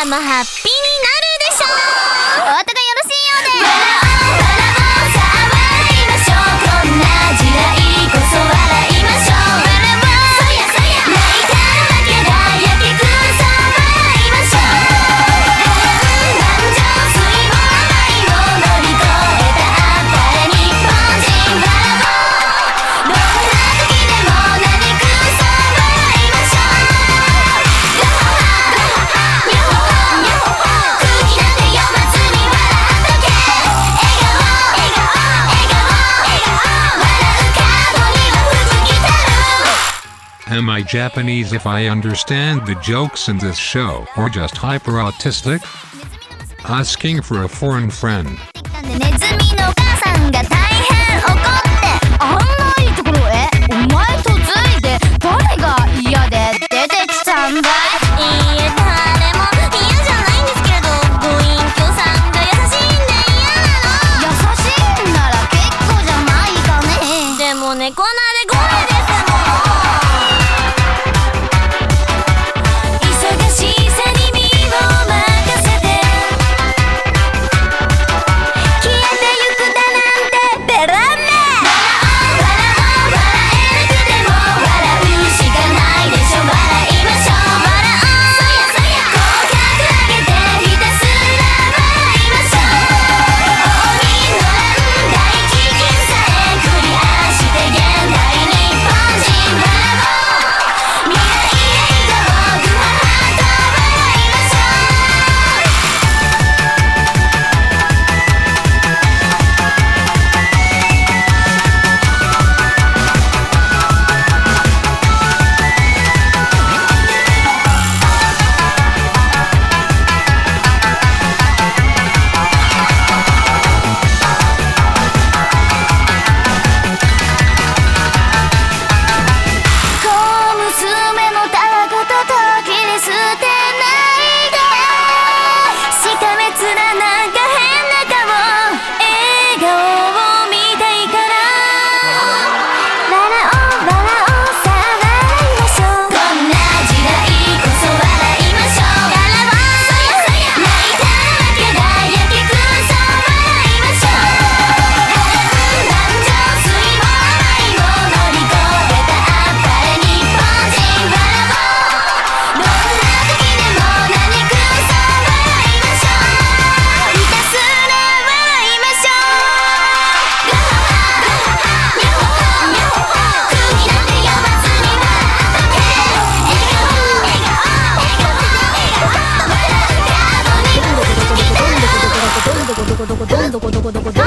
らもハッピーになるでしょう。お後がよろしいようで。笑おう騒ぎましょう。こんな時代こそ笑いましょう。そやそや泣いたわけだやけくそ笑いましょう。満場水も愛を乗り越えたあったら日本人笑おう。どんな時でも何くそ笑いましょう。ガハハニョホホニョホホ空気なんて読まずに笑っとけ。笑顔笑顔笑顔笑顔笑う角には福来たる。 Am I Japanese if I understand the jokes in this show, or just hyper autistic? Asking for a foreign friend. ネズミのお母さんが大変怒ってあんないいところへお前とずいで誰が嫌で出てきたんだい。いいえ誰も嫌じゃないんですけれどご隠居さんが優しいんで嫌なの。優しいんなら結構じゃないかね。でも猫なで声ですもん。忙しさに身を任せて消えてゆくだなんてベランメ。笑おう笑えなくても笑うしかないでしょ。笑いましょう。笑おうそやそや口角上げてひたすら笑いましょう。応仁の乱大飢饉さえクリアして現代日本人笑おう。未来へ行こうグハハと笑いましょう。小娘のたことと切り捨てないで。しかめつななんか変な顔笑顔を見たいから。笑おうさ笑いましょう。こんな時代こそ笑いましょう。笑おうそやそや泣いたわけだやけくそ笑いましょう。満場水も愛を乗り越えたあったら日本人笑おう。どんな時でも何くそ笑いましょう。ひたすら笑いましょう。ガハハニョホホニョホホ空気なんて読まずに笑っとけ。笑顔笑顔笑顔笑顔笑う角には福来たる。